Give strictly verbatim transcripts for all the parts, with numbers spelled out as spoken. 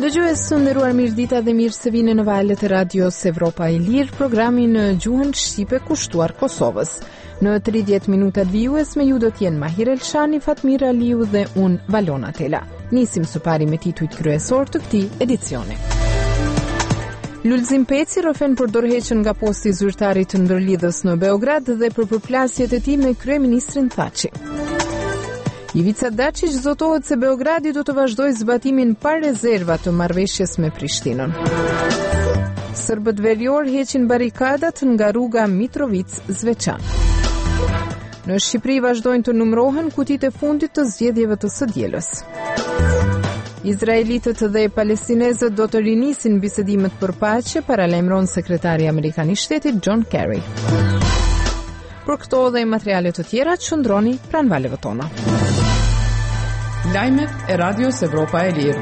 Dëgjues të nderuar, mirëdita dhe mirë se vini në valët e radios Evropa e Lirë, programin në gjuhën shqipe kushtuar Kosovës. Në tridhjetë minutat vijues me ju do t'jenë Mahir Elshani, Fatmir Aliu dhe unë Valona Tela. Nisim së pari me titujt kryesor të këtij edicioni. Lulzim Peci rrofen për dorëheqjen nga posti i zyrtarit të ndërlidhës në Beograd dhe për përplasjet e tij me kryeministrin Thaçi. Ivica Dačić zotohet se Beogradi do të vazhdojë zbatimin pa rezerva të marrëveshjes me Prishtinën. Serbët verior heqin barikadat nga rruga Mitrovic-Zvečan. Në Shqipëri vazhdojnë të numërohen kutitë e fundit të zgjedhjeve të së dielës. Izraelitët dhe palestinezët do të rinisin bisedimet për paqe, paralajmëron sekretari amerikan i shtetit John Kerry. Për këto dhe materiale të tjera, qëndroni pranë valeve tona. Lajmet e radios Evropa e Lirë.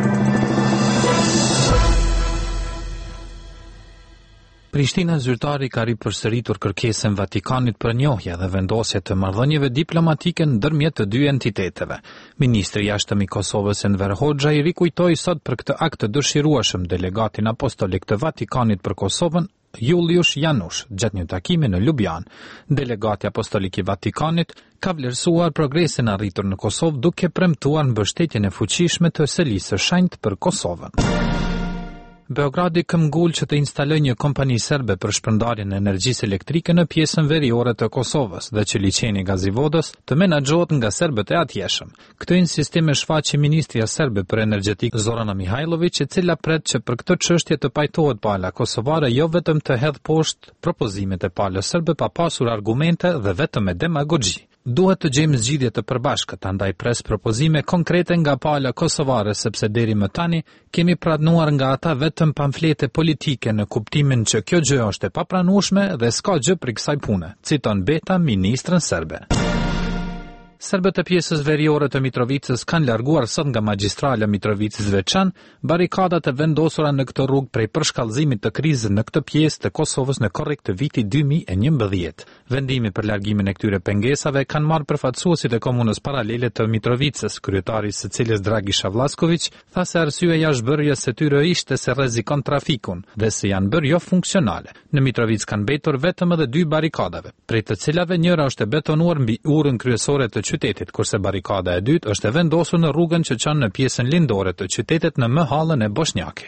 Prishtina zyrtari ka ripërsëritur kërkesën Vatikanit për njohje dhe vendosje të marrëdhënieve diplomatike ndërmjet të dy entiteteve. Ministri i jashtëm i Kosovës Enver Hoxha i rikujtoi sot për këtë akt të dëshirueshëm delegatin apostolik të Vatikanit për Kosovën, Juliusz Janusz, gjatë një takimi në Ljubljanë. Delegati apostolik i Vatikanit ka vlerësuar progresin arritur në Kosovë duke premtuar mbështetjen e fuqishme të selisë së shenjtë për Kosovën. Beogradi këmbgul që të instalojë një kompani serbe për shpërndarjen e energjisë elektrike në pjesën veriore të Kosovës dhe që liçeni Gazivodës të menaxhohet nga serbët e atjeshëm. Këtë insistim e shfaqi ministria serbe për energjetik Zorana Mihajlović, e cila pret që për këtë çështje të pajtohet pala kosovare, jo vetëm të hedh poshtë propozimet e palës serbe pa pasur argumente dhe vetëm me demagogji. Duhet të gjejmë zgjidhje të përbashkët, andaj pres propozime konkrete nga pala kosovare, sepse deri më tani kemi pranuar nga ata vetëm pamflete politike në kuptimin që kjo gjë është e papranueshme dhe s'ka gjë për kësaj pune, citon Beta ministrën serbe. Serbët e pjesës veriore të Mitrovicës kanë larguar sot nga magjistrala Mitrovic-Zvečan barikadat e vendosura në këtë rrugë prej përshkallëzimit të krizës në këtë pjesë të Kosovës në korrik të vitit dy mijë e njëmbëdhjetë. Vendimi për largimin e këtyre pengesave kanë marrë përfaqësuesit e komunës paralele të Mitrovicës, kryetari i së cilës Dragisha Vlasković tha se arsyeja zhbërjes së tyre ishte se rrezikon trafikun dhe se janë bërë jo funksionale. Në Mitrovic kanë mbetur vetëm edhe dy barikadave, prej të cilave njëra është e betonuar mbi urën kryesore të qytetit, kurse barikada e dytë është e vendosur në rrugën që çon në pjesën lindore të qytetit në mëhallën e Boshnjake.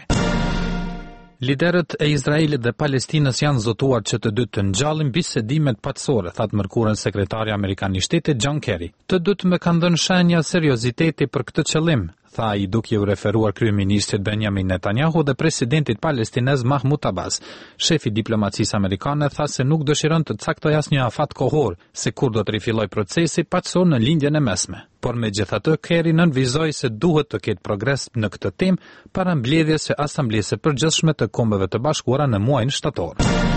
Liderët e Izraelit dhe Palestinës janë zotuar që të dy të ngjallin bisedimet paqësore, thatë mërkurën sekretari amerikan i shtetit John Kerry. Të dy më kanë dhënë shenja serioziteti për këtë qëllim, tha ai duke u referuar kryeministrit Benjamin Netanyahu dhe presidentit palestinez Mahmud Abbas. Shefi diplomacisë amerikane tha se nuk dëshiron të caktojë asnjë afat kohor se kur do të rifillojë procesi paqësor në lindjen e mesme. Por megjithatë, Kerry nënvizoi se duhet të ketë progres në këtë temë para mbledhjes së Asamblesë së Përgjithshme të Kombeve të Bashkuara në muajin shtator.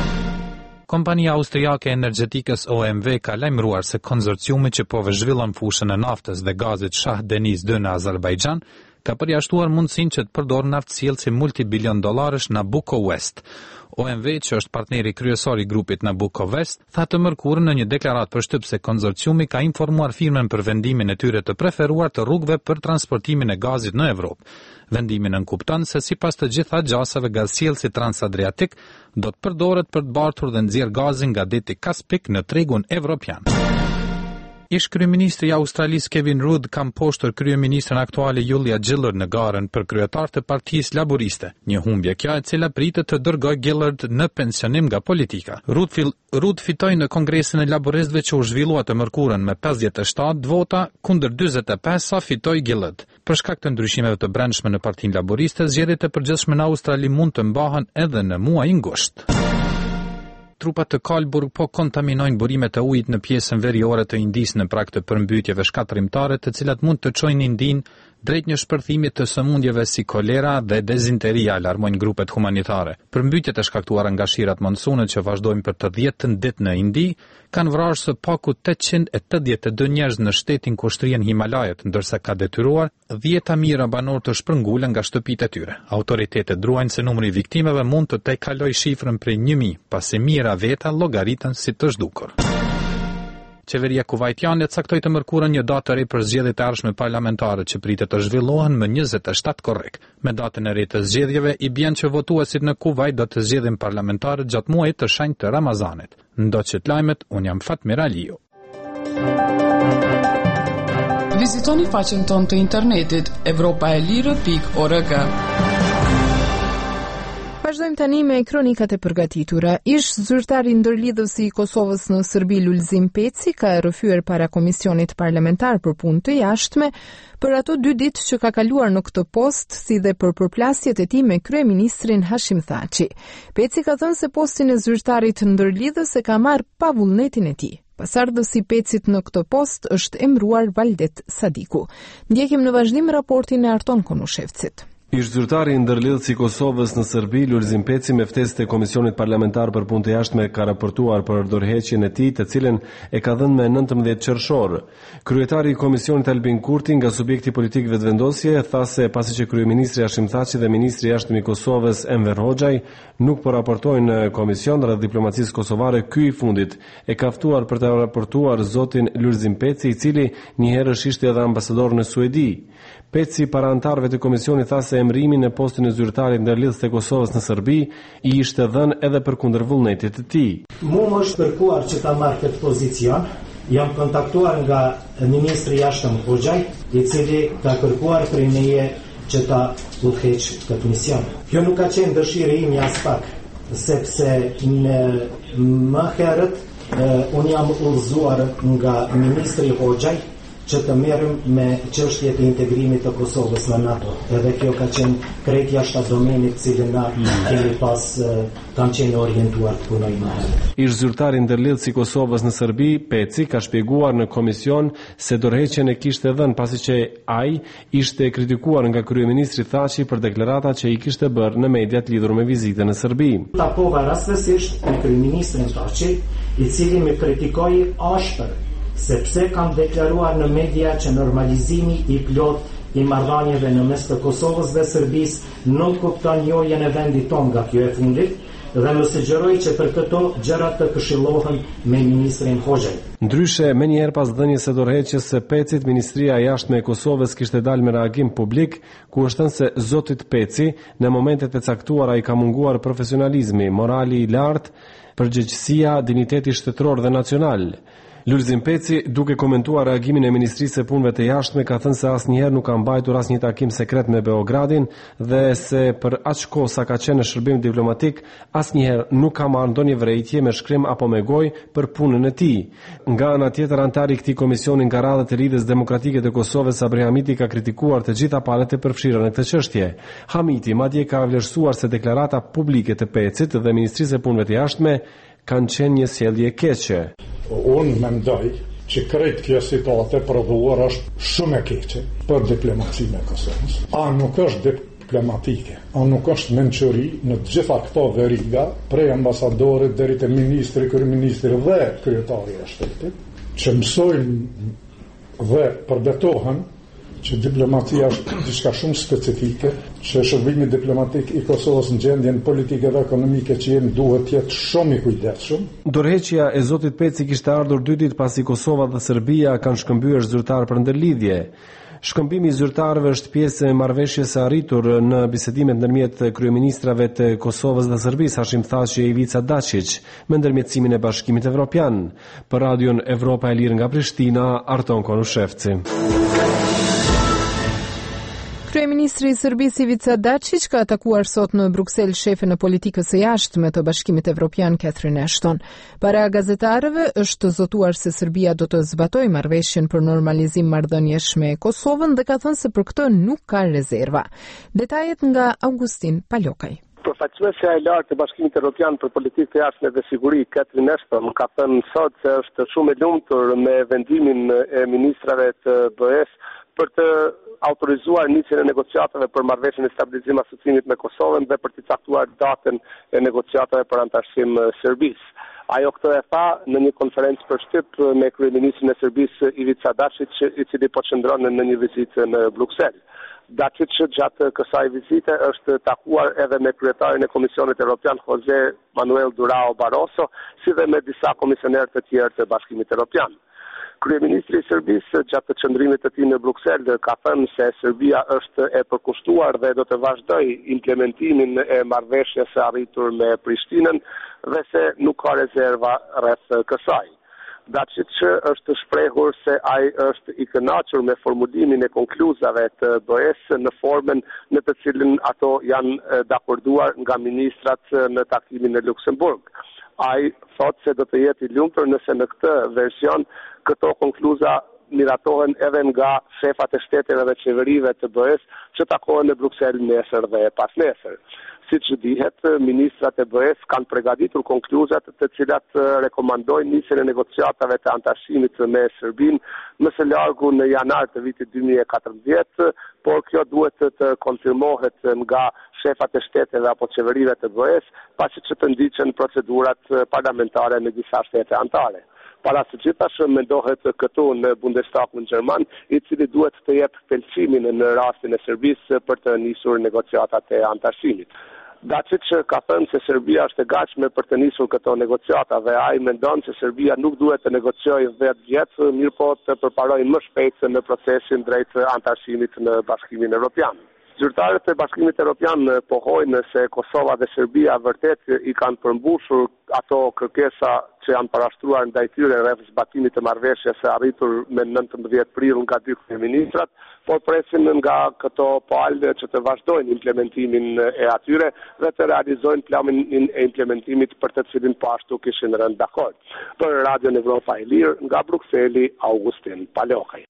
Kompania austriake e energjetikës O M V ka lajmëruar se konsorciumi që po zhvillon fushën e naftës dhe gazit Shah Deniz dy në Azerbajxhan ka përjashtuar mundësinë që të përdorë naftsjellësi multibilion dollarësh Nabucco West. O M V, që është partneri kryesor i grupit Nabucco West, tha të mërkurën në një deklaratë përshtyp se konsorciumi ka informuar firmën për vendimin e tyre të preferuar të rrugëve për transportimin e gazit në Evropë. Vendimi nënkupton se sipas të gjitha gjasave gazsjellësi transadriatik do të përdoret për të bartur dhe nxjerr gazin nga deti Kaspik në tregun evropian. Ish kryeministri i Australisë Kevin Rudd ka mposhtur kryeministren aktuale Julia Gillard në garën për kryetar të Partisë Laboriste, një humbje kjo e cila pritet të dërgojë Gillard në pensionim nga politika. Rudd fil, Rudd fitoi në Kongresin e Laboristëve që u zhvillua të mërkurën me pesëdhjetë e shtatë vota kundër dyzet e pesë sa fitoi Gillard. Për shkak të ndryshimeve të brendshme në Partinë Laboriste, zgjedhjet e përgjithshme në Australi mund të mbahen edhe në muajin gusht. Trupat të Kalburg po kontaminojnë burimet e ujit në pjesën veriore të Indisë në prag të përmbytjeve shkatërrimtare, të cilat mund të çojnë Indinë drejt një shpërthimi të sëmundjeve si kolera dhe dezinteria, alarmojnë grupet humanitare. Përmbytjet e shkaktuara nga shirat monsune që vazhdojnë për të dhjetën ditë në Indi kanë vrarë së paku tetëqind e tetëdhjetë e dy njerëz në shtetin ku shtrihen Himalajet, ndërsa ka detyruar dhjetë mijëra banor të shpërngulen nga shtëpitë e tyre. Autoritetet druajnë se numri i viktimeve mund të tejkalojë shifrën prej një mijë, pasi mijëra veta llogaritën si të zhdukur. Qeveria kuvajtiane caktoi të mërkurën një datë të re për zgjedhjet e ardhshme parlamentare që pritet të zhvillohen më njëzet e shtatë korrik. Me datën e re të zgjedhjeve i bën që votuesit në Kuvajt do të zgjedhin parlamentarët gjatë muajit të shenjtë të Ramazanit. Ndoqët lajmet, un jam Fatmir Aliu. Vizitoni faqen tonë të internetit evropaelirë pikë org. Vazhdojmë tani me kronikat e përgatitura. Ish zyrtari ndërlidhës i Kosovës në Serbi Lulzim Peci ka rrëfyer para Komisionit Parlamentar për Punë të Jashtme për ato dy ditë që ka kaluar në këtë post, si dhe për përplasjet e tij me kryeministrin Hashim Thaçi. Peci ka thënë se postin e zyrtarit ndërlidhës e ka marrë pa vullnetin e tij. Pasardhësi i Pecit në këtë post është emëruar Valdet Sadiku. Ndjekim në vazhdim raportin e Arton Konushevcit. Ish zyrtari i ndërlidhës i Kosovës në Serbi, Lulzim Peci, me ftesë të Komisionit Parlamentar për Punë të Jashtme ka raportuar për dorëheqjen e tij, të cilën e ka dhënë me nëntëmbëdhjetë qershor. Kryetari i Komisionit Albin Kurti, nga subjekti politik vetëvendosje, tha se pasi që kryeministri Hashim Thaçi dhe ministri i jashtëm i Kosovës Enver Hoxhaj nuk po raportojnë në komision rreth diplomacisë kosovare, ky i fundit e ka ftuar për të raportuar zotin Lulzim Peci, i cili një herë ishte edhe ambasador në Suedi. Peci para antarëve të komisionit tha se emërimi në postin e zyrtarit ndërlidhës të Kosovës në Serbi i ishte dhënë edhe përkundër vullnetit të tij. Mu më është kërkuar që ta marrë këtë pozicion. Jam kontaktuar nga ministri i jashtëm Hoxhaj, i cili ka kërkuar prej meje që ta udhëheq këtë mision. Kjo nuk ka qenë dëshirë ime as pak, sepse në më herët unë jam udhëzuar nga ministri Hoxhaj që të merrem me çështjet e integrimit të Kosovës në NATO. Edhe kjo ka qenë krejt jashtë domenit cilën na kemi pas kam qenë orientuar të punojmë më herët. Ish zyrtari ndërlidhës i Kosovës në Serbi, Peci, ka shpjeguar në komision se dorëheqjen e kishte dhënë pasi që ai ishte kritikuar nga kryeministri Thaçi për deklarata që i kishte bërë në mediat lidhur me vizitën në Serbi. Tapova rastësisht me kryeministrin Thaçi, i cili më kritikoi ashpër sepse kam deklaruar në media që normalizimi i plot i marrëdhënieve në mes të Kosovës dhe Serbisë nuk kupton njojën e vendit tonë nga kjo e fundit, dhe më sugjeroi që për këto gjërat të këshillohen me ministrin Hoxhaj. Ndryshe, me njëherë pas dhënies së dorëheqjes së Pecit, Ministria e Jashtme e Kosovës kishte dalë me reagim publik, ku është thënë se zotit Peci, në momentet e caktuara i ka munguar profesionalizmi, morali i lartë, përgjegjësia, diniteti shtetëror dhe nacional. Lulzim Peci, duke komentuar reagimin e Ministrisë së Punëve të Jashtme, ka thënë se asnjëherë nuk ka mbajtur asnjë takim sekret me Beogradin dhe se për aq kohë sa ka qenë në shërbim diplomatik, asnjëherë nuk ka marrë ndonjë vërejtje me shkrim apo me gojë për punën e tij. Nga ana tjetër, antari i këtij komisioni nga radhët e Lidhjes Demokratike të Kosovës, Sabri Hamiti, ka kritikuar të gjitha palët e përfshirë në këtë çështje. Hamiti madje ka vlerësuar se deklarata publike të Pecit dhe Ministrisë së Punëve të Jashtme kanë qenë një sjellje keqe. Unë mendoj që krejt kjo situatë provuar është shumë e keqe për diplomacinë e Kosovës. A nuk është diplomatike, a nuk është mençuri në të gjitha këto veriga, prej ambasadorit deri te ministri, kryeministri dhe kryetari i shtetit, që mësojnë dhe përbetohen që diplomacia është diçka shumë specifike, që shërbimi diplomatik i Kosovës në gjendjen politike dhe ekonomike që jemi duhet të jetë shumë i kujdesshëm. Dorëheqja e zotit Peci kishte ardhur dy ditë pasi Kosova dhe Serbia kanë shkëmbyer zyrtar për ndërlidhje. Shkëmbimi i zyrtarëve është pjesë e marrëveshjes së arritur në bisedimet ndërmjet kryeministrave të Kosovës dhe Serbisë, Hashim Thaçi e Ivica Dačić, me ndërmjetësimin e Bashkimit Evropian. Për Radion Evropa e Lirë nga Prishtina, Arton Konushevci. Kryeministri i Serbisë Ivica Dačić ka atakuar sot në Bruksel shefën e politikës së jashtme të Bashkimit Evropian Catherine Ashton. Para gazetarëve është zotuar se Serbia do të zbatojë marrëveshjen për normalizim marrëdhëniesh me Kosovën dhe ka thënë se për këtë nuk ka rezerva. Detajet nga Augustin Palokaj. Përfaqësuesja e lartë e Bashkimit Evropian për politikë të jashtme dhe siguri, Catherine Ashton, ka thënë sot se është shumë e lumtur me vendimin e ministrave të B E-s për të autorizuar nisjen e negociatave për marrëveshjen e stabilizim asociimit me Kosovën dhe për të caktuar datën e negociatave për antarësim Serbisë. Ajo këtë e tha në një konferencë për shtyp me kryeministrin e Serbisë Ivica Dačić, i cili po qëndron në një vizitë në Bruksel. Dačić gjatë kësaj vizite është takuar edhe me kryetarin e Komisionit Evropian José Manuel Durão Barroso, si dhe me disa komisionerë të tjerë të Bashkimit Evropian. Kryeministri i Serbisë gjatë të qëndrimit të tij në Bruksel ka thënë se Serbia është e përkushtuar dhe do të vazhdojë implementimin e marrëveshjes së arritur me Prishtinën dhe se nuk ka rezerva rreth kësaj. Dačić është shprehur se ai është i kënaqur me formulimin e konkluzave të B E-s në formën në të cilën ato janë dakorduar nga ministrat në takimin në Luksemburg. Ai thot se do të jetë i lumtur nëse në këtë version këto konkluza miratohen edhe nga shefat e shteteve dhe qeverive të B E-s që takohen në Bruksel nesër dhe pasnesër. Siç dihet, ministrat e B E-s kanë përgatitur konkluzat të cilat rekomandojnë nisjen e negociatave të antarësimit me Serbinë më së largu në janar të vitit dy mijë e katërmbëdhjetë, por kjo duhet të konfirmohet nga shefat e shteteve apo qeverive të B E-s, pasi që të ndiqen procedurat parlamentare në disa shtete anëtare. Para së gjithash mendohet këtu në Bundestagun gjerman, i cili duhet të jep thelësimin në rastin e Serbisë për të nisur negociatat e antarësimit. Dačić ka thënë se Serbia është e gatshme për të nisur këto negociata dhe ai mendon se Serbia nuk duhet të negociojë dhjetë vjet, mirë po të përparojë më shpejt në procesin drejt antarësimit në Bashkimin Evropian. Zyrtarët e Bashkimit Evropian pohojnë se Kosova dhe Serbia vërtet i kanë përmbushur ato kërkesa që janë parashtruar ndaj tyre rreth zbatimit të marrëveshjes së arritur me nëntëmbëdhjetë prill nga dy kryeministrat, por presin nga këto palë që të vazhdojnë implementimin e atyre dhe të realizojnë planin e implementimit për të cilin po ashtu kishin rënë dakord. Për Radion Evropa e Lirë, nga Brukseli, Augustin Palokaj.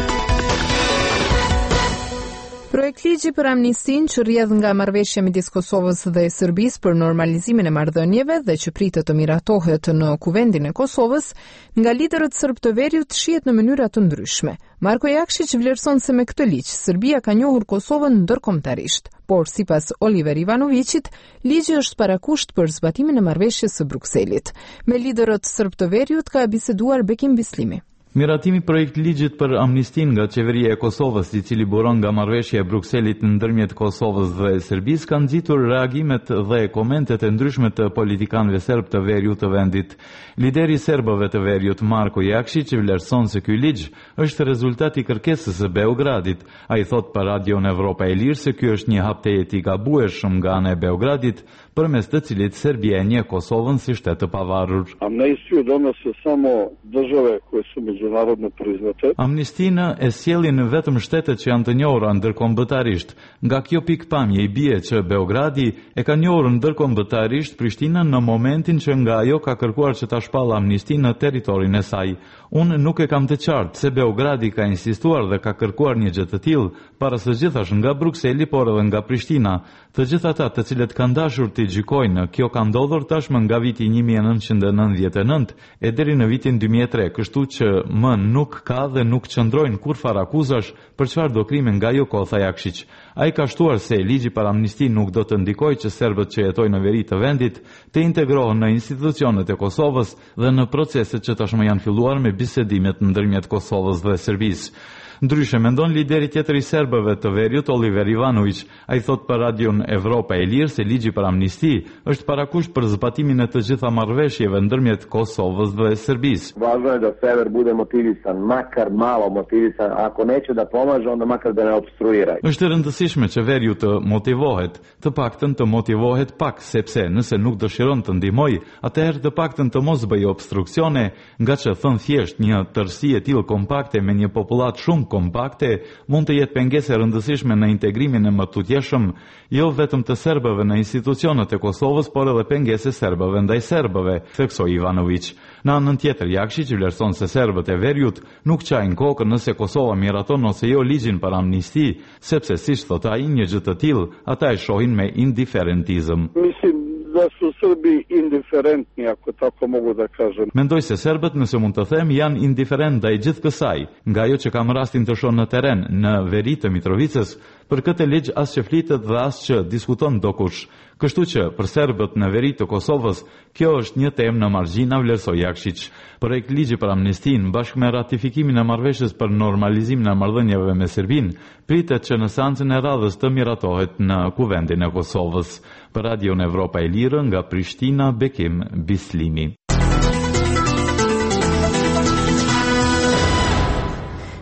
Projekt ligji për amnistin që rrjedh nga marrëveshja midis Kosovës dhe Serbisë për normalizimin e marrëdhënieve dhe që pritet të miratohet në Kuvendin e Kosovës, nga liderët serb të veriut shihet në mënyra të ndryshme. Marko Jakšić vlerëson se me këtë ligj Serbia ka njohur Kosovën ndërkombëtarisht, por sipas Oliver Ivanovićit, ligji është parakusht për zbatimin e marrëveshjes së Brukselit. Me liderët serb të veriut ka biseduar Bekim Bislimi. Miratimi projekt ligjit për amnistin nga qeveria e Kosovës, i cili buron nga marrëveshja e Brukselit ndërmjet Kosovës dhe Serbisë, kanë nxitur reagimet dhe komentet e ndryshme të politikanëve serb të veriut të vendit. Lideri i serbëve të veriut, Marko Jakšić, vlerëson se ky ligj është rezultati i kërkesës së Beogradit. Ai thot për Radion Evropa e Lirë se ky është një hap i gabueshëm nga ana e Beogradit, përmes të cilit Serbia e njeh Kosovën si shtet të pavarur. Amnestiju donose samo države koje su međunarodno priznate. Amnistinë e sjellin vetëm shtetet që janë të njohura ndërkombëtarisht. Nga kjo pikpamje i bie që Beogradi e ka njohur ndërkombëtarisht Prishtinën në momentin që nga ajo ka kërkuar që ta shpallë amnistinë në territorin e saj. Unë nuk e kam të qartë se Beogradi ka insistuar dhe ka kërkuar një gjë të tillë, para së gjithash nga Brukseli, por edhe nga Prishtina. Të gjithë ata të cilët kanë dashur të gjykojnë, kjo ka ndodhur tashmë nga viti një mijë e nëntëqind e nëntëdhjetë e nëntë e deri në vitin dy mijë e tre, kështu që më nuk ka dhe nuk qëndrojnë kur far akuzash për çfarë do krime nga ajo kohë, tha Jakšić. Ai ka shtuar se ligji për amnistin nuk do të ndikojë që serbët që jetojnë në veri të vendit të integrohen në institucionet e Kosovës dhe në proceset që tashmë janë filluar me bisedimet ndërmjet Kosovës dhe Serbisë. Ndryshe mendon lideri tjetër i serbëve të veriut, Oliver Ivanović. Ai thot për Radion Evropa e Lirë se ligji për amnisti është parakusht për zbatimin e të gjitha marrëveshjeve ndërmjet Kosovës dhe Serbisë. Važno je da sever bude motivisan, makar malo motivisan, ako neće da pomaže, onda makar da ne opstruira. Është e rëndësishme që veriu të motivohet, të paktën të motivohet pak, sepse nëse nuk dëshiron të ndihmojë, atëherë të paktën të mos bëjë obstruksione, nga që thën thjesht një tërësi e tillë kompakte me një popullat shumë kompakte mund të jetë pengesë e rëndësishme në integrimin e mëtutjeshëm, jo vetëm të serbëve në institucionet e Kosovës, por edhe pengesë serbëve ndaj serbëve, theksoi Ivanović. Në anën tjetër, Jakšić vlerëson se serbët e veriut nuk qajnë kokën nëse Kosova miraton ose jo ligjin për amnisti, sepse siç thot ai, një gjë të tillë ata e shohin me indiferentizëm. Mislim da su Srbi indiferentni, ako tako mogu da kažem. Mendoj se serbët, nëse mund të them, janë indiferent ndaj gjithë kësaj, nga ajo që kam rastin të shoh në teren, në veri të Mitrovicës, për këtë ligj as që flitet dhe as që diskuton dokush. Kështu që për serbët në veri të Kosovës, kjo është një temë në margjina, vlerësoi Jakšić. Projekt ligji për amnistin, bashkë me ratifikimin e marrëveshjes për normalizimin e marrëdhënieve me Serbinë, pritet që në seancën e radhës të miratohet në Kuvendin e Kosovës. Për Radion Evropa e Lirë, nga Prishtina, Bekim Bislimi.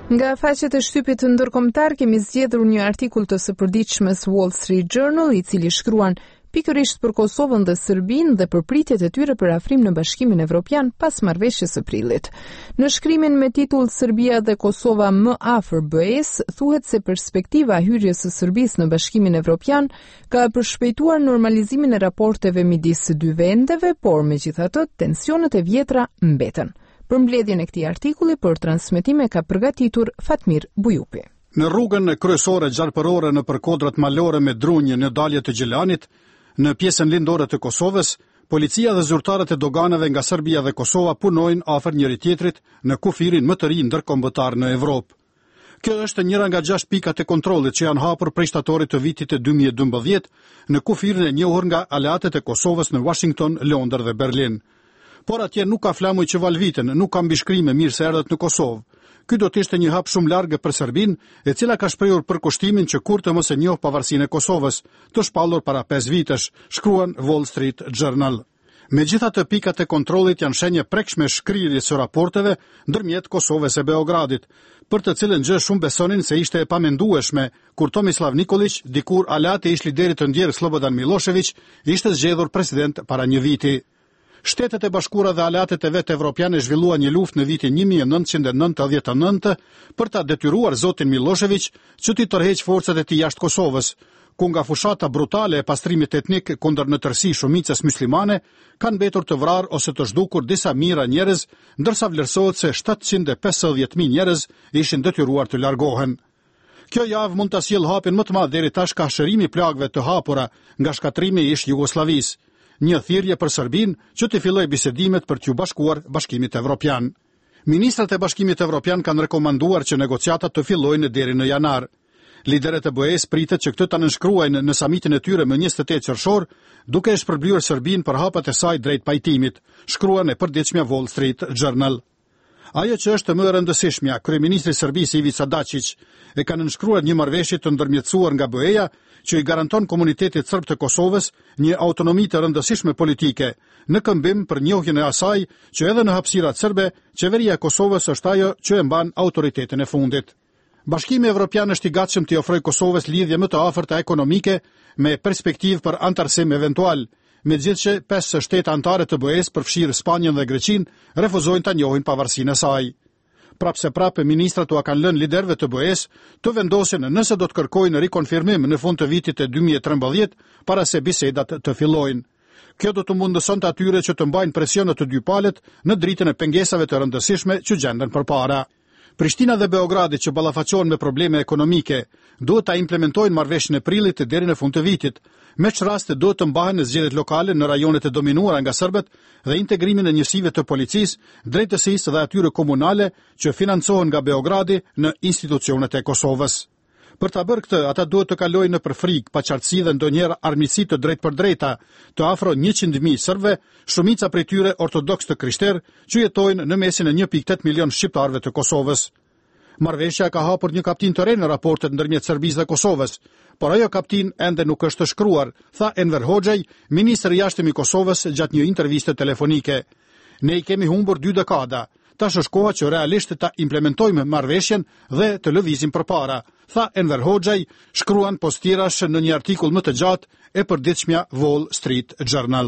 Nga faqet e shtypit ndërkombëtar kemi zgjedhur një artikull të së përditshmes Wall Street Journal, i cili shkruan pikërisht për Kosovën dhe Serbinë dhe për pritjet e tyre për afrim në Bashkimin Evropian pas marrëveshjes së prillit. Në shkrimin me titull Serbia dhe Kosova më afër B E-s, thuhet se perspektiva e hyrjes së Serbisë në Bashkimin Evropian ka përshpejtuar normalizimin e raporteve midis së dy vendeve, por megjithatë tensionet e vjetra mbeten. Për mbledhjen e këtij artikulli për transmetime ka përgatitur Fatmir Bujupi. Në rrugën kryesore gjarpërore në përkodrat malore me drunje në dalje të Gjelanit, në pjesën lindore të Kosovës, policia dhe zyrtarët e doganave nga Serbia dhe Kosova punojnë afër njëri tjetrit në kufirin më të ri ndërkombëtar në Evropë. Kjo është njëra nga gjashtë pikat e kontrollit që janë hapur prej shtatorit të vitit të dy mijë e dymbëdhjetë në kufirin e njohur nga aleatet e Kosovës në Washington, Londër dhe Berlin. Por atje nuk ka flamuj që valviten, nuk ka mbishkrime mirë se erdhët në Kosovë. Ky do të ishte një hap shumë largë për Serbinë, e cila ka shprehur përkushtimin që kurrë të mos e njohë pavarësinë e Kosovës, të shpallur para pesë vitesh, shkruan Wall Street Journal. Megjithatë, pikat e kontrollit janë shenjë prekshme shkrirjes së raporteve ndërmjet Kosovës e Beogradit, për të cilën gjë shumë besonin se ishte e pamendueshme kur Tomislav Nikolić, dikur aleat e ish liderit të ndjerë Slobodan Milošević, ishte zgjedhur president para një viti. Shtetet e Bashkuara dhe aleatet e vetë evropiane zhvilluan një luftë në vitin një mijë e nëntëqind e nëntëdhjetë e nëntë për ta detyruar zotin Milošević që t'i tërheq forcat e tij jashtë Kosovës, ku nga fushata brutale e pastrimit etnik kundër në tërësi shumicës muslimane kanë mbetur të vrarë ose të zhdukur disa mijëra njerëz, ndërsa vlerësohet se shtatëqind e pesëdhjetë mijë njerëz ishin detyruar të largohen. Kjo javë mund ta sjellë hapin më të madh deri tash ka shërimi plagëve të hapura nga shkatrimi i ish Jugosllavisë. Një thirrje për Serbinë që të fillojë bisedimet për t'u bashkuar Bashkimit Evropian. Ministrat e Bashkimit Evropian kanë rekomanduar që negociatat të fillojnë deri në janar. Liderët e B E-s pritet që këtë ta nënshkruajnë në samitin e tyre më njëzet e tetë qershor, duke e shpërblyer Serbinë për hapat e saj drejt pajtimit, shkruan e përditshmja Wall Street Journal. Ajo që është më e rëndësishmja, kryeministri i Serbisë Ivica Dačić e ka nënshkruar një marrëveshje të ndërmjetësuar nga B E-ja që i garanton komunitetit serb të Kosovës një autonomi të rëndësishme politike, në këmbim për njohjen e asaj që edhe në hapësirat serbe, qeveria e Kosovës është ajo që e mban autoritetin e fundit. Bashkimi Evropian është i gatshëm të ofrojë Kosovës lidhje më të afërta ekonomike me perspektivë për antarësim eventual, megjithëse pesë shtete anëtare të B E-s, përfshirë Spanjën dhe Greqinë, refuzojnë ta njohin pavarësinë e saj. Prapse prapë ministrat u kanë lënë liderëve të B E-s të vendosin nëse do të kërkojnë rikonfirmim në fund të vitit të dy mijë e trembëdhjetë para se bisedat të fillojnë. Kjo do të mundësonte atyre që të mbajnë presion në të dy palët në dritën e pengesave të rëndësishme që gjenden përpara. Prishtina dhe Beogradi që ballafaqohen me probleme ekonomike duhet ta implementojnë marrëveshjen e prillit deri në fund të vitit. Me që raste duhet të mbahen në zgjedhjet lokale në rajonet e dominuara nga serbët dhe integrimin e njësive të policisë, drejtësisë dhe atyre komunale që financohen nga Beogradi në institucionet e Kosovës. Për ta bërë këtë, ata duhet të kalojnë në përfrikë, paqartësi dhe ndonjëherë armiqësi të drejtë për drejta të afro njëqind mijë serbëve, shumica prej tyre ortodoks të krishterë që jetojnë në mesin e një pikë tetë milion shqiptarëve të Kosovës. Marrëveshja ka hapur një kaptin të re në raportet ndërmjet Serbisë dhe Kosovës, por ajo kaptin ende nuk është të shkruar, tha Enver Hoxhaj, ministri i jashtëm i Kosovës gjatë një interviste telefonike. Ne i kemi humbur dy dekada. Tash është koha që realisht ta implementojmë marrëveshjen dhe të lëvizim përpara, tha Enver Hoxhaj, shkruan postirash në një artikull më të gjatë e përditshmja Wall Street Journal.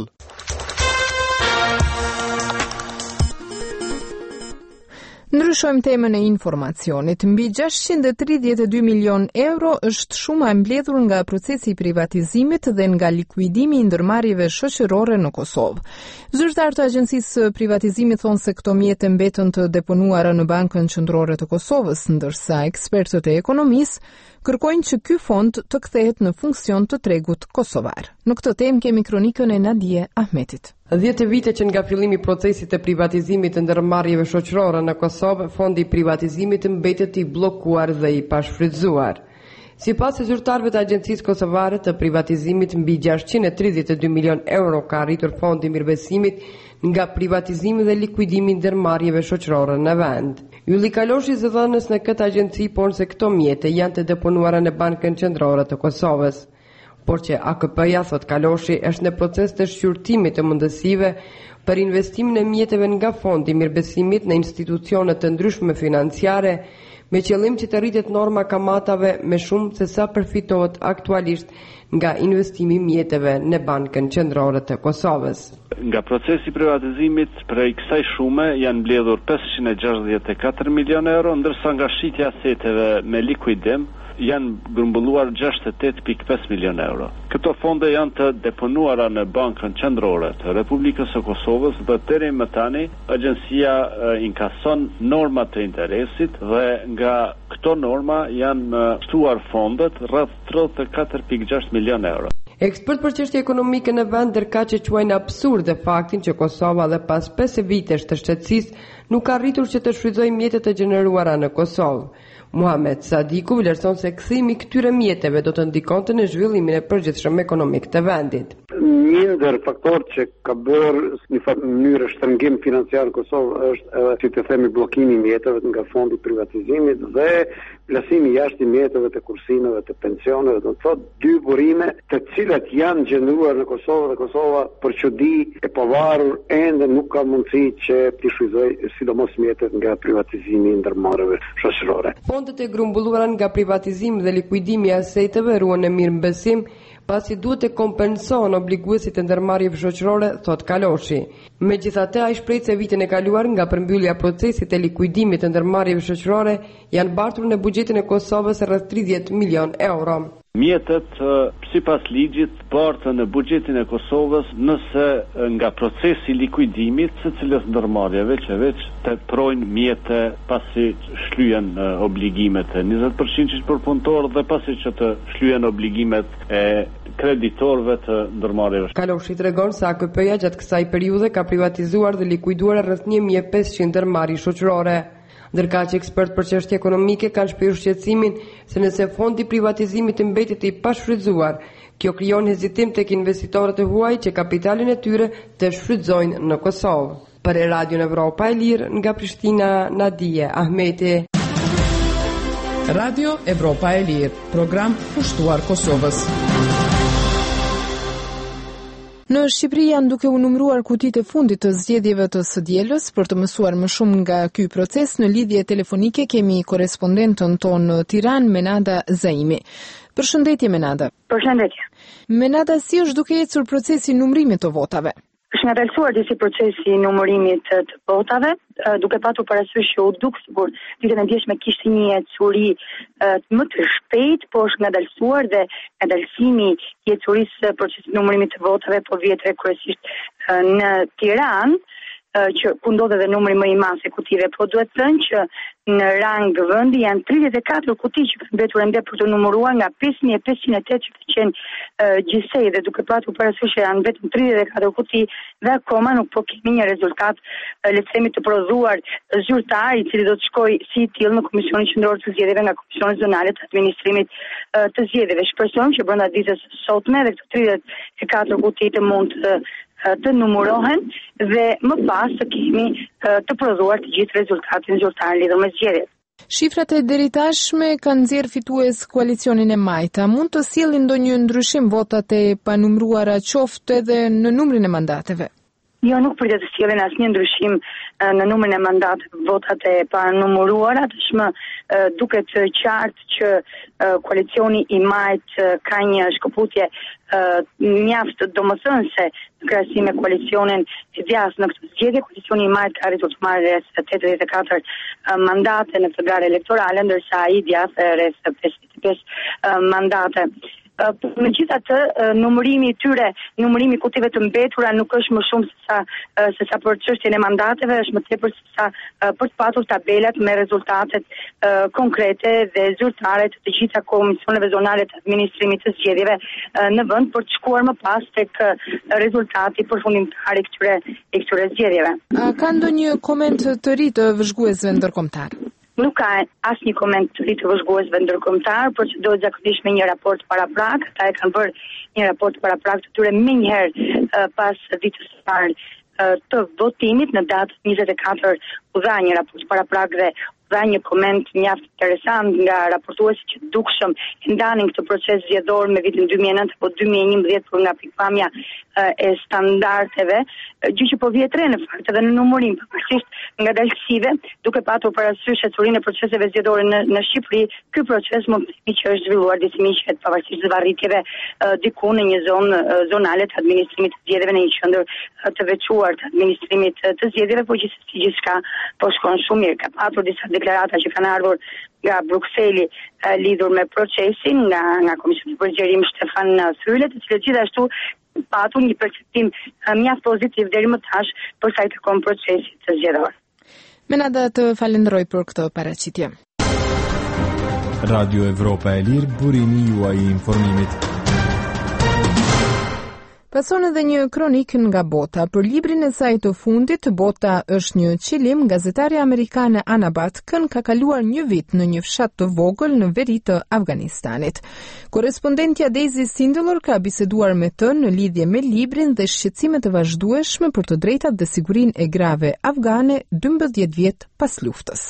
Ndryshojmë temën e informacionit. Mbi gjashtëqind e tridhjetë e dy milion euro është shuma e mbledhur nga procesi i privatizimit dhe nga likuidimi i ndërmarrjeve shoqërore në Kosovë. Zyrtar të Agjencisë së Privatizimit thonë se këto mjete mbetën të deponuara në Bankën Qendrore të Kosovës, ndërsa ekspertët e ekonomisë kërkojnë që ky fond të kthehet në funksion të tregut kosovar. Në këtë temë kemi kronikën e Nadije Ahmetit. dhjetë vite që nga fillimi i procesit të privatizimit të ndërmarrjeve shoqërore në Kosovë, fondi i privatizimit mbetet i bllokuar dhe i pashfrytzuar. Sipas zyrtarëve të Agjencisë Kosovare të Privatizimit, mbi gjashtëqind e tridhjetë e dy milion euro ka arritur fondi i mirëbesimit nga privatizimi dhe likuidimi i ndërmarrjeve shoqërore në vend. Ylli Kaloshi zëdhënës në këtë agjenci por se këto mjete janë të deponuara në Bankën Qendrore të Kosovës, por që A K P-ja, thot Kaloshi, është në proces të shqyrtimit të mundësive për investimin e mjeteve nga fondi i mirëbesimit në institucione të ndryshme financiare me qëllim që të rritet norma kamatave me shumë se sa përfitohet aktualisht nga investimi mjeteve në Bankën Qendrore të Kosovës. Nga procesi privatizimit prej kësaj shume janë mbledhur pesëqind e gjashtëdhjetë e katër milion euro, ndërsa nga shitja aseteve me likuidim janë grumbulluar gjashtëdhjetë e tetë pikë pesë milion euro. Këto fonde janë të deponuara në Bankën Qendrore të Republikës së Kosovës dhe deri më tani agjencia inkason normat të interesit dhe nga këto norma janë shtuar fondet rreth tridhjetë e katër pikë gjashtë milion euro. Ekspert për çështje ekonomike në vend ndërka që quajnë absurde faktin që Kosova dhe pas pesë vitesh të shtetësisë nuk ka arritur që të shfrytëzojë mjetet e gjeneruara në Kosovë. Muhamet Sadiku vlerëson se kthimi këtyre mjeteve do të ndikonte në zhvillimin e përgjithshëm ekonomik të vendit. Një ndër faktorët që ka bërë në mënyrë shtrëngim financiar në Kosovë është edhe si të themi bllokimi i mjeteve nga fondi i privatizimit dhe plasimi jashtë i mjeteve të kursinëve të pensioneve, do të thotë dy burime të cilat janë gjeneruar në Kosovë dhe Kosova për çudi e pavarur ende nuk ka mundësi që të shfrytëzojë sidomos mjetet nga privatizimi i ndërmarrjeve shoqërore. Fondet e grumbulluara nga privatizimi dhe likuidimi i aseteve ruhen në mirëmbesim pasi duhet të kompensohen obliguesit e ndërmarrjeve shoqërore, thot Kaloshi. Megjithatë, ai shpreh se vitin e kaluar nga përmbyllja procesit të likuidimit të ndërmarrjeve shoqërore janë bartur në buxhetin e Kosovës rreth tridhjetë milion euro. Mjetet, sipas ligjit, bartën në buxhetin e Kosovës nëse nga procesi i likuidimit së cilës ndërmarrjeve që veç të projnë mjete pasi shlyen obligimet e njëzet përqind për punëtor dhe pasi që të shlyen obligimet e kreditorëve të ndërmarrjeve. Kaloshi tregon se A K P-ja gjatë kësaj periudhe ka privatizuar dhe likuiduar rreth një mijë e pesëqind ndërmarrje shoqërore. Ndërka që ekspert për çështje ekonomike kanë shprehur shqetësimin se nëse fondi i privatizimit të mbetet i pashfrytzuar, kjo krijon hezitim tek investitorët e huaj që kapitalin e tyre të shfrytëzojnë në Kosovë. Për Radio Evropa e Lirë nga Prishtina, Nadije Ahmeti. Radio Evropa e Lirë, program pushtuar Kosovës. Në Shqipëri janë duke u numëruar kutitë e fundit të zgjedhjeve të së dielës. Për të mësuar më shumë nga ky proces, në lidhje telefonike kemi korespondentën tonë në Tiranë, Menada Zaimi. Përshëndetje Menada. Përshëndetje. Menada, si është duke ecur procesi i numërimit të votave? Është ngadalësuar disi procesi i numërimit të votave, duke patur parasysh që u duk sigur ditën e djeshme kishte një ecuri më të shpejtë, por është ngadalësuar dhe ngadalësimi i ecurisë procesit numërimit të votave po vjetre kryesisht në Tiranë, që ku ndodhe dhe numri më i madh i kutive, po duhet thënë që në rang vendi janë tridhjetë e katër kuti që kanë mbetur ende për të numëruar nga pesë mijë e pesëqind e tetë që kanë qenë uh, gjithsej dhe duke patur parasysh që janë vetëm tridhjetë e katër kuti dhe akoma nuk po kemi një rezultat uh, le të themi të prodhuar zyrtar i cili do të shkojë si i tillë në Komisionin Qendror të Zgjedhjeve nga Komisioni Zonale të Administrimit uh, të Zgjedhjeve. Shpresojmë që brenda ditës së sotme dhe këto tridhjetë e katër kuti të mund të të numërohen dhe më pas të kemi të prodhuar të gjithë rezultatin zyrtar lidhur me zgjedhjet. Shifrat e deri tashme kanë nxjerrë fitues koalicionin e Majta. Mund të sjellin ndonjë ndryshim votat e panumëruara qoftë edhe në numrin e mandateve? Jo, nuk pritet të sjellin asnjë ndryshim në numrin e mandateve, votat e panumëruara. Tashmë duket qartë që koalicioni i Majt ka një shkëputje mjaft domethënëse në krahasim me koalicionin e djathtë në këtë zgjedhje. Koalicioni i Majt ka arritur të marrë rreth tetëdhjetë e katër mandate në këtë garë elektorale, ndërsa ai i djathtë rreth pesëdhjetë e pesë mandate. Megjithatë, numërimi i tyre, numërimi i kutive të mbetura nuk është më shumë se sa se sa për çështjen e mandateve, është më tepër se sa për të patur tabelat me rezultatet konkrete dhe zyrtare të të gjitha komisioneve zonale të administrimit të zgjedhjeve në vend për të shkuar më pas tek rezultati përfundimtar i këtyre i këtyre zgjedhjeve. A ka ndonjë koment të ri të vëzhguesve ndërkombëtar? Nuk ka asnjë koment të ri të vëzhguesve ndërkombëtar, por që dohet zakonisht me një raport paraprak. Ata e kanë bërë një raport paraprak të tyre më njëherë pas ditës së parë të votimit në datën njëzet e katër u dha një raport paraprak dhe u dha një koment mjaft interesant nga raportuesit që dukshëm e ndanin këtë proces zgjedhor me vitin dy mijë e nëntë apo dy mijë e njëmbëdhjetë, por nga pikpamja e standardeve, gjë që po vjet re në fakt edhe në numërim pavarësisht nga dalësive, duke patur parasysh ecurinë e proceseve zgjedhore në, në Shqipëri, ky proces më që është zhvilluar disi miqet pavarësisht zvarritjeve diku në një zonë zonale të administrimit të zgjedhjeve në një qendër të veçuar të administrimit të zgjedhjeve, por gjithsesi gjithçka po shkon shumë mirë. Ka patur disa deklarata që kanë ardhur nga Brukseli lidhur me procesin nga nga Komisioni për Zgjerim Shtefan Thylet, të cilët gjithashtu patur një perceptim mjaft pozitiv deri më tash për sa i takon procesit të zgjedhor. Menada të falenderoj për këtë paraqitje. Radio Evropa e Lirë, burimi juaj i informimit. Pason edhe një kronik nga bota. Për librin e saj të fundit, Bota është një qilim, gazetare amerikane Anna Butken ka kaluar një vit në një fshat të vogël në veri të Afganistanit. Korespondentja Daisy Sindelar ka biseduar me të në lidhje me librin dhe shqetësimet e vazhdueshme për të drejtat dhe sigurinë e grave afgane dymbëdhjetë vjet pas luftës.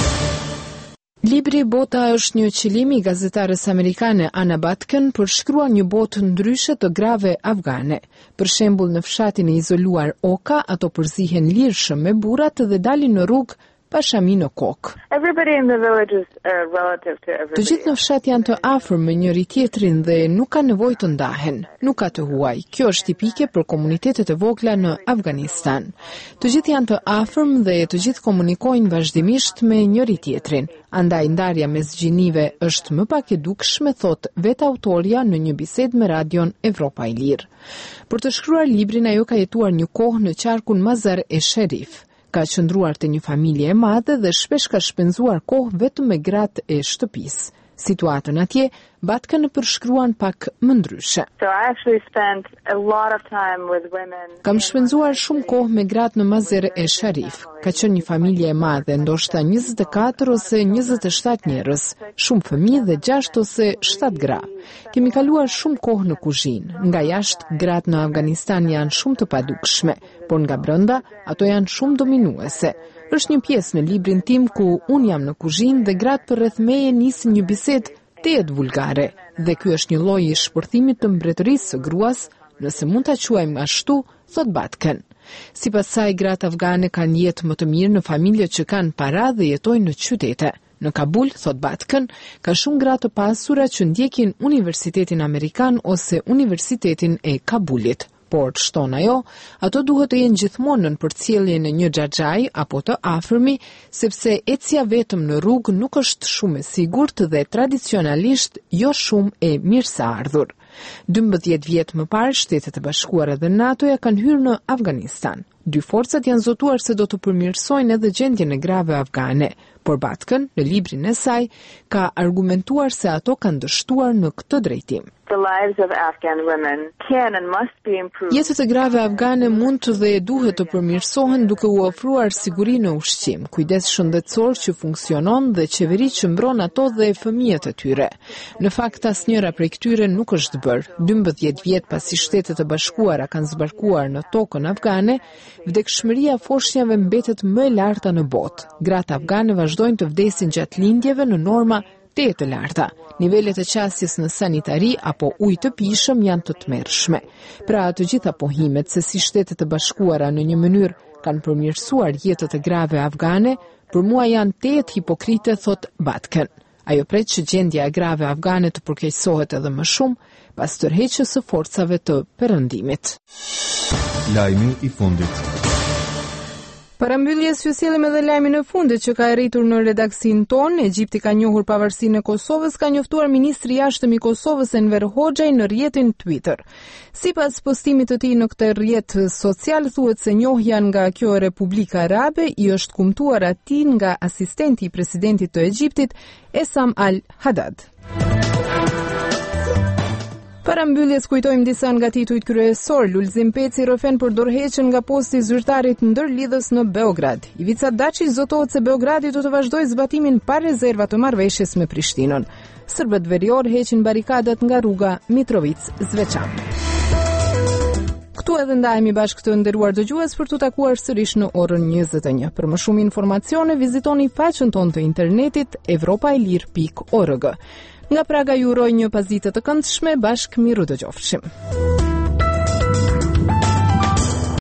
Libri Bota është një qilim i gazetares amerikane Anna Butken përshkruan një botë ndryshe të grave afgane. Për shembull, në fshatin e izoluar Oka, ato përzihen lirshëm me burrat dhe dalin në rrugë pa shami në kokë. Të gjithë në fshat janë të afër me njëri tjetrin dhe nuk ka nevojë të ndahen, nuk ka të huaj. Kjo është tipike për komunitetet e vogla në Afganistan. Të gjithë janë të afërm dhe të gjithë komunikojnë vazhdimisht me njëri tjetrin. Andaj ndarja mes gjinive është më pak e dukshme, thot vetë autoria në një bisedë me radion Evropa e Lirë. Për të shkruar librin, ajo ka jetuar një kohë në qarkun Mazar e Sherif. Ka qëndruar të një familje e madhe dhe shpesh ka shpenzuar kohë vetëm me gratë e shtëpisë. Situatën atje, Butken e përshkruan pak më ndryshe. Kam shpenzuar shumë kohë me gratë në Mazar e Sharif. Ka qenë një familje e madhe, ndoshta njëzet e katër ose njëzet e shtatë njerëz, shumë fëmijë dhe gjashtë ose shtatë gra. Kemi kaluar shumë kohë në kuzhinë. Nga jashtë, gratë në Afganistan janë shumë të padukshme, por nga brenda, ato janë shumë dominuese. Është një pjesë në librin tim ku unë jam në kuzhinë dhe gratë për rreth meje nisin një bisedë tejet vulgare, dhe ky është një lloj i shpërthimit të mbretërisë së gruas, nëse mund ta quajmë ashtu, thot Butken. Sipas saj, gratë afgane kanë jetë më të mirë në familje që kanë para dhe jetojnë në qytete. Në Kabul, thot Butken, ka shumë gra të pasura që ndjekin Universitetin Amerikan ose Universitetin e Kabulit. Por, shton ajo, ato duhet të jenë gjithmonë në përcjellje në një xhaxhaj apo të afërmi, sepse ecja vetëm në rrugë nuk është shumë e sigurt dhe tradicionalisht jo shumë e mirëseardhur. dymbëdhjetë vjet më parë, Shtetet e Bashkuara dhe NATO-ja kanë hyrë në Afganistan. Dy forcat janë zotuar se do të përmirësojnë edhe gjendjen e grave afgane, por Butken, në librin e saj, ka argumentuar se ato kanë dështuar në këtë drejtim. Jetët e grave afgane mund të dhe duhet të përmirësohen duke u ofruar siguri në ushqim, kujdes shëndetësor që funksionon dhe qeveri që mbron ato dhe fëmijët e tyre. Në fakt, asnjëra prej këtyre nuk është bërë. dymbëdhjetë vjet pasi Shtetet e Bashkuara kanë zbarkuar në tokën afgane, vdekshmëria foshnjave mbetet më e larta në botë. Gratë afgane vazhdojnë të vdesin gjatë lindjeve në norma te të larta. Nivelet e qasjes në sanitari apo ujë të pishëm janë të tmerrshme. Pra, të gjitha pohimet se si Shtetet e Bashkuara në një mënyrë kanë përmirësuar jetët e grave afgane, për mua janë tejet hipokrite, thot Butken. Ajo pret që gjendja e grave afgane të përkeqësohet edhe më shumë pas tërheqjes së forcave të perëndimit. Lajmi i fundit. Parambylljes ju sjellim edhe lajmin e fundit që ka arritur në redaksin ton. Egjipti ka njohur pavarësinë e Kosovës, ka njoftuar ministri i jashtëm i Kosovës Enver Hoxhaj në rrjetin Twitter. Sipas postimit të tij në këtë rrjet social, thuhet se njohja nga kjo Republika Arabe i është kumtuar atij nga asistenti i presidentit të Egjiptit, Esam Al-Haddad. Para mbylljes kujtojmë disa nga titujt kryesor. Lulzim Peci rrëfen për dorëheqjen nga posti i zyrtarit ndërlidhës në Beograd. Ivica Dačić zotohet se Beogradi do të vazhdojë zbatimin pa rezerva të marrëveshjes me Prishtinën. Serbët verior heqin barikadat nga rruga Mitrovic-Zvečan. Këtu edhe ndajemi bashkë të nderuar dëgjues për të takuar sërish në orën njëzet e një. Për më shumë informacione vizitoni faqen tonë të internetit evropaelir pikë org. Nga Praga ju uroj një pasditë të këndshme, bashkë miru dëgjofshim.